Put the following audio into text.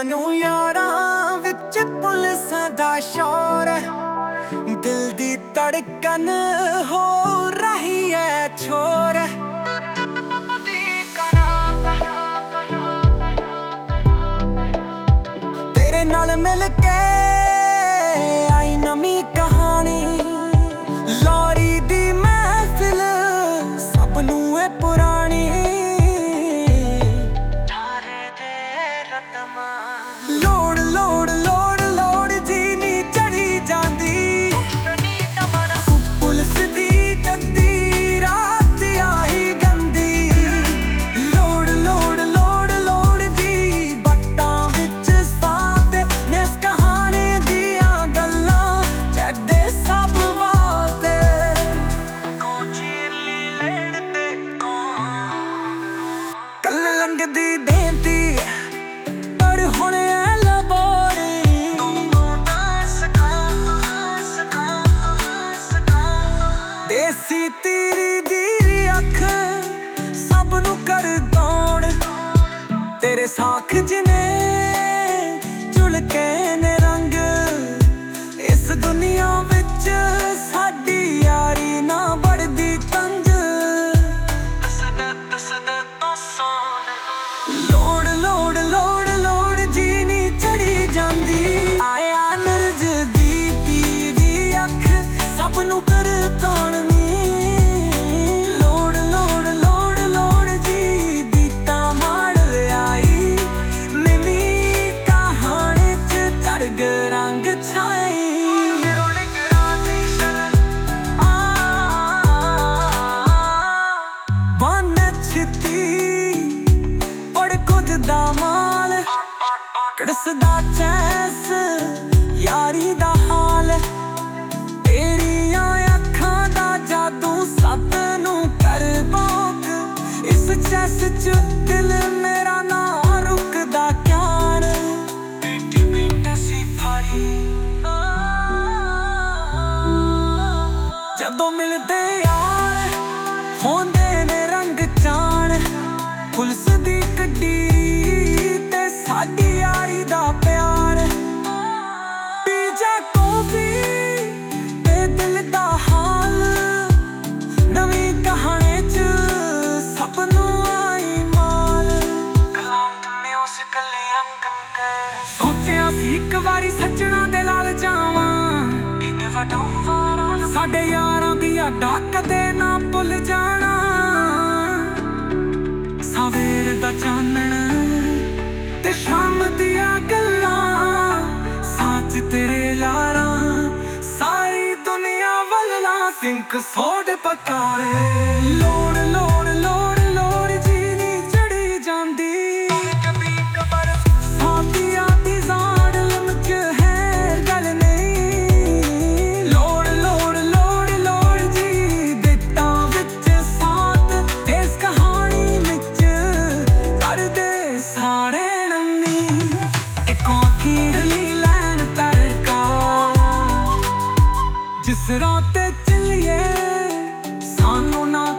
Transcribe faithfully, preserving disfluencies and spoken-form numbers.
ਸਾਨੂੰ ਯਾਰਾਂ ਵਿੱਚ ਪੁਲਿਸਾਂ ਦਾ ਸ਼ੌਰ, ਦਿਲ ਦੀ ਧੜਕਨ ਹੋ ਰਹੀ ਹੈ ਛੋਰ। ਤੇਰੇ ਨਾਲ ਮਿਲ ਕੇ ਆਈ ਨਵੀਂ ਕਹਾਣੀ, ਲੋਰੀ ਦੀ ਮਹਿਫਿਲ ਸਭ ਨੂੰ ਹੈ ਪੁਰਾਣੀ। ਲੋੜ ਲੋੜ ਲੋੜ ਲੋੜ ਜੀ ਨੀ ਚੜੀ ਜਾਂਦੀ, ਪੁਲਿਸ ਦੀ ਗੱਦੀ ਰਾਤ ਆਈ ਗੰਦੀ। ਲੋੜ ਲੋੜ ਲੋੜ ਲੋੜ ਜੀ ਬੱਟਾਂ ਵਿੱਚ ਸਾਥ ਨੇ, ਇਸ ਕਹਾਣੀ ਦੀਆਂ ਗੱਲਾਂ ਛੱਡੇ ਸਭ ਵਾਸਤੇ। ਕੱਲ ਲੰਘਦੀ ਦੇਂਦੀ ਪਰ ਹੁਣ ਐ ਲਬੋੜੀ, ਦੇਸੀ ਤੇਰੀ ਦੀ ਅੱਖ ਸਭ ਨੂੰ ਕਰ ਦੌੜ। ਤੇਰੇ ਸਾਖ ਜਿਨੇ ਚੁਲ ਕੇ ਨੇ ਰੰਗ, ਇਸ ਦੁਨੀਆ ਵਿੱਚ ਸਾਡੀ ਯਾਰੀ ਨਾ ਬੜਦੀ ਤੰਜ। ਲੋੜ ਲੋੜ ਲੋੜ ਲੋੜ ਜੀ ਨੀ ਚੜੀ ਜਾਂਦੀ, ਆਇਆ ਨਰਜ ਦੀ ਪੀ ਦੀ ਅੱਖ ਸਭ ਨੂੰ ਕਰ ਤਾਣਨੀ। ਲੋੜ ਲੋੜ ਲੋੜ ਲੋੜ ਜੀ ਬੀਤਾਂ ਮਾੜ ਆਈ, ਨਵੀਂ ਕਹਾਣੀ ਚ ਤਰਗ ਰੰਗ ਛਾਈ। ਬਨ ਛਿੱਤੀ ਪੜ ਕੁਝ ਦਾ ਮਾਲ, ਕੜਸਦਾ ਚੈਸ ਯਾਰੀ ਦਾ ਹਾਲ। ਤੇਰੀਆਂ ਅੱਖਾਂ ਦਾ ਜਾਦੂ ਸੱਤ ਨੂੰ ਕਰ ਭੋਗ, ਇਸ ਚੈਸ ਚ ਦਿਲ ਮੇਰਾ ਨਾ ਰੁਕਦਾ ਕਿਆਰ। ਜਦੋਂ ਮਿਲਦੇ ਯਾਰ ਹੁੰਦੇ ਨੇ ਰੰਗ ਚਾਣ, ਪੁਲਿਸ ਦੀ ਗੱਡੀ ਤੇ ਸਾਡੀ ਯਾਰੀ ਦਾ ਪਿਆਰ। ਪੀ ਜਾ ਕੌਫੀ ਤੇ ਦਿਲ ਦਾ ਹਾਲ, ਨਵੀਂ ਕਹਾਣੀ ਚ ਸਭ ਨੂੰ ਆਈ ਮਾਲ। ਸੋਚਿਆ ਸੀ ਇੱਕ ਵਾਰੀ ਸੱਜਣਾ ਦੇ ਨਾਲ ਜਾਵਾਂ, ਸਾਡੇ ਯਾਰਾਂ ਦੀਆਂ ਡਾਕ ਕਦੇ ਨਾ ਭੁੱਲ ਜਾਣਾ। ਸਵੇਰ ਦਾ ਚਾਨਣ ਤੇ ਸ਼ਾਮ ਦੀਆਂ ਗੱਲਾਂ, ਸੱਚ ਤੇਰੇ ਯਾਰਾਂ ਸਾਰੀ ਦੁਨੀਆ ਵੱਲਾਂ ਸਿੰਕ ਸੋਡ ਪਕਾਏ। ਲੋੜ ਲੋੜ ਲੋੜ ਲੋੜ ਜੀ ਨੀ ਚੜੀ ਜਾਂਦੀ, ਸਾਥੀਆਂ ਦੀ ਜ਼ਾੜ ਲਮਕ ਹੈ ਗੱਲ ਨਹੀਂ। ਲੋੜ ਲੋੜ ਲੋੜ ਲੋੜ ਜੀ ਬਿੱਟਾਂ ਵਿੱਚ ਸਾਥ, ਇਸ ਕਹਾਣੀ ਵਿੱਚ ਕਰਦੇ ਸਾਰੇ ਨੰਨੀ। ਇੱਕੋ ਅਖੀਰਲੀ ਲੈਣ ਤਰਕਾ, ਜਿਸ ਰਾਹ ਤੇ ਚੱਲੀਏ ਸਾਨੂੰ ਨਾ